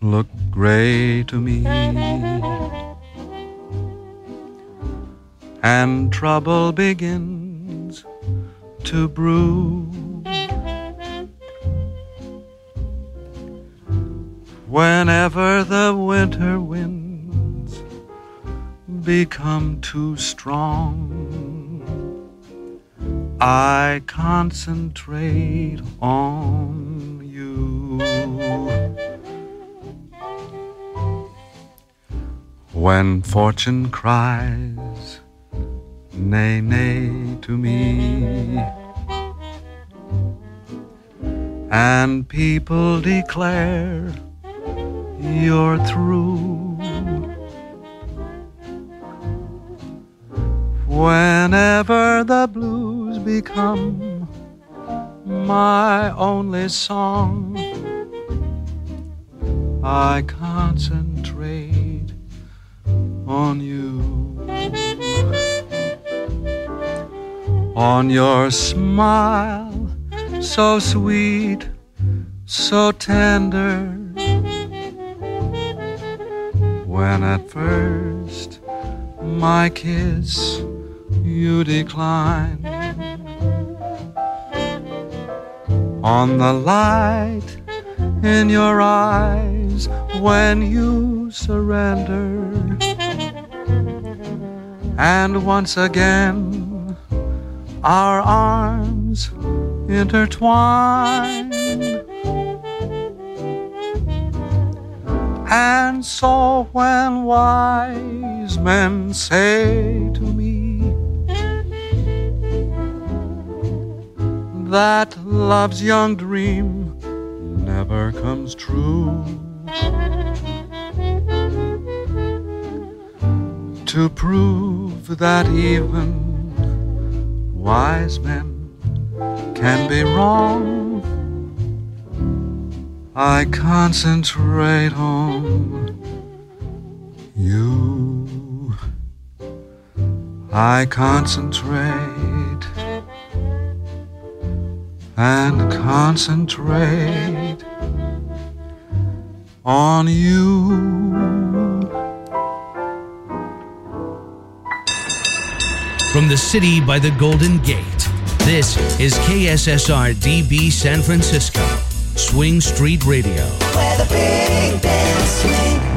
look gray to me, and trouble begins to brew. Whenever the winter winds become too strong, I concentrate on you. When fortune cries, nay, nay to me, and people declare you're through, whenever the blues become my only song, I concentrate on you, on your smile so sweet, so tender, when at first my kiss you decline, on the light in your eyes when you surrender, and once again our arms intertwine. And so when wise men say to me that love's young dream never comes true, to prove that even wise men can be wrong, I concentrate on you. I concentrate and concentrate on you. From the city by the Golden Gate, this is KSSR-DB San Francisco, Swing Street Radio. Where the big bands swing.